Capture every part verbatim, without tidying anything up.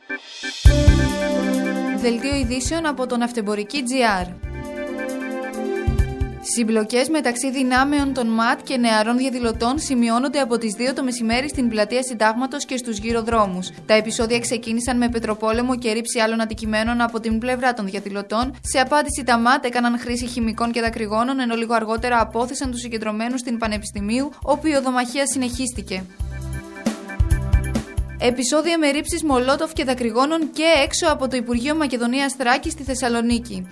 Δελτίο ειδήσεων από τον Ναυτεμπορική τζι αρ. Συμπλοκές μεταξύ δυνάμεων των ΜΑΤ και νεαρών διαδηλωτών σημειώνονται από τις δύο το μεσημέρι στην πλατεία Συντάγματος και στους γύρω δρόμους. Τα επεισόδια ξεκίνησαν με πετροπόλεμο και ρήψη άλλων αντικειμένων από την πλευρά των διαδηλωτών. Σε απάντηση, τα ΜΑΤ έκαναν χρήση χημικών και δακρυγόνων, ενώ λίγο αργότερα απόθεσαν τους συγκεντρωμένους στην Πανεπιστημίου, όπου η οδομαχία συνεχίστηκε. Επεισόδια με ρήψεις μολότοφ και δακρυγόνων και έξω από το Υπουργείο Μακεδονίας Θράκης στη Θεσσαλονίκη.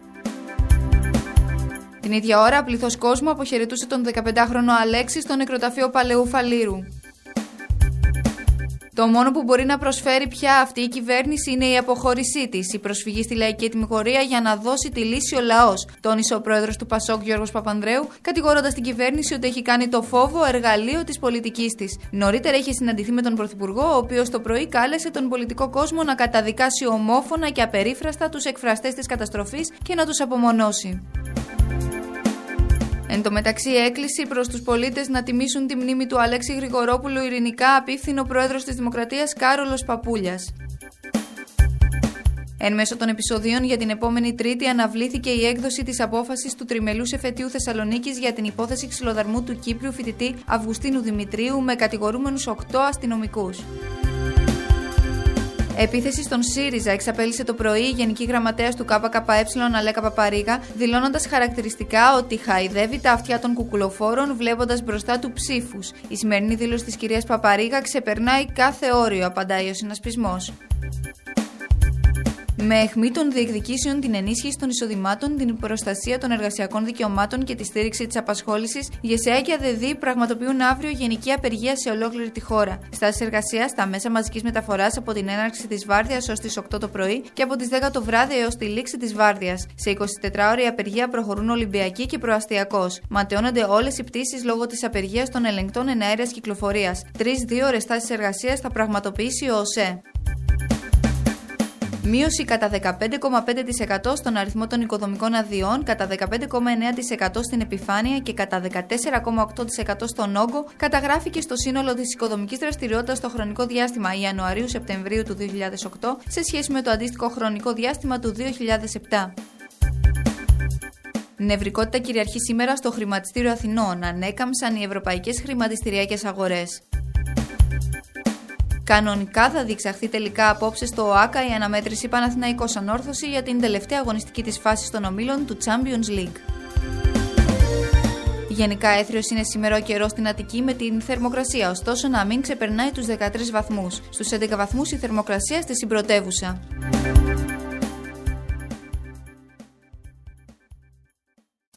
Την ίδια ώρα, πληθός κόσμου αποχαιρετούσε τον δεκαπεντάχρονο Αλέξη στο νεκροταφείο Παλαιού Φαλήρου. Το μόνο που μπορεί να προσφέρει πια αυτή η κυβέρνηση είναι η αποχώρησή της, η προσφυγή στη λαϊκή τιμωρία για να δώσει τη λύση ο λαός, τόνισε ο πρόεδρος του Πασόκ Γιώργος Παπανδρέου, κατηγορώντας την κυβέρνηση ότι έχει κάνει το φόβο εργαλείο της πολιτικής της. Νωρίτερα είχε συναντηθεί με τον Πρωθυπουργό, ο οποίος το πρωί κάλεσε τον πολιτικό κόσμο να καταδικάσει ομόφωνα και απερίφραστα τους εκφραστές της καταστροφής και να τους απομονώσει. Εν τω μεταξύ, έκκληση προς τους πολίτες να τιμήσουν τη μνήμη του Αλέξη Γρηγορόπουλου ειρηνικά απίφθινε ο πρόεδρος της Δημοκρατίας Κάρολος Παπούλιας. Εν μέσω των επεισοδίων, για την επόμενη Τρίτη αναβλήθηκε η έκδοση της απόφασης του Τριμελούς Εφετείου Θεσσαλονίκης για την υπόθεση ξυλοδαρμού του Κύπριου φοιτητή Αυγουστίνου Δημητρίου με κατηγορούμενους οκτώ αστυνομικούς. Επίθεση στον ΣΥΡΙΖΑ εξαπέλυσε το πρωί η Γενική Γραμματέας του ΚΚΕ Αλέκα Παπαρίγα, δηλώνοντας χαρακτηριστικά ότι χαϊδεύει τα αυτιά των κουκουλοφόρων βλέποντας μπροστά του ψήφους. Η σημερινή δήλωση της κυρίας Παπαρίγα ξεπερνάει κάθε όριο, απαντάει ο συνασπισμός. Με αιχμή των διεκδικήσεων, την ενίσχυση των εισοδημάτων, την προστασία των εργασιακών δικαιωμάτων και τη στήριξη της απασχόλησης, η ΓΕΣΕΑ και ΑΔΕΔΗ πραγματοποιούν αύριο γενική απεργία σε ολόκληρη τη χώρα. Στάσεις εργασίας στα μέσα μαζικής μεταφοράς από την έναρξη της βάρδιας ως τις οκτώ το πρωί και από τις δέκα το βράδυ έως τη λήξη της βάρδιας. Σε εικοσιτετράωρη απεργία προχωρούν Ολυμπιακή και Προαστιακός. Ματαιώνονται όλες οι πτήσεις λόγω της απεργίας των ελεγκτών εναέρειας κυκλοφορίας. Τρεις-δύο ώρες στάσεις εργασίας θα πραγματοποιήσει ο ΟΣΕ. Μείωση κατά δεκαπέντε κόμμα πέντε τοις εκατό στον αριθμό των οικοδομικών αδειών, κατά δεκαπέντε κόμμα εννέα τοις εκατό στην επιφάνεια και κατά δεκατέσσερα κόμμα οκτώ τοις εκατό στον όγκο καταγράφηκε στο σύνολο της οικοδομικής δραστηριότητας στο χρονικό διάστημα Ιανουαρίου-Σεπτεμβρίου του δύο χιλιάδες οκτώ σε σχέση με το αντίστοιχο χρονικό διάστημα του δύο χιλιάδες επτά. Νευρικότητα κυριαρχεί σήμερα στο χρηματιστήριο Αθηνών, ανέκαμψαν οι ευρωπαϊκές χρηματιστηριακές αγορές. Κανονικά θα διεξαχθεί τελικά απόψε στο ΟΑΚΑ η αναμέτρηση Παναθηναϊκός Ανόρθωση για την τελευταία αγωνιστική της φάσης των ομίλων του Champions League. Γενικά έθριος είναι σήμερα ο καιρός στην Αττική με την θερμοκρασία, ωστόσο να μην ξεπερνάει τους δεκατρείς βαθμούς. Στους έντεκα βαθμούς η θερμοκρασία στη συμπρωτεύουσα.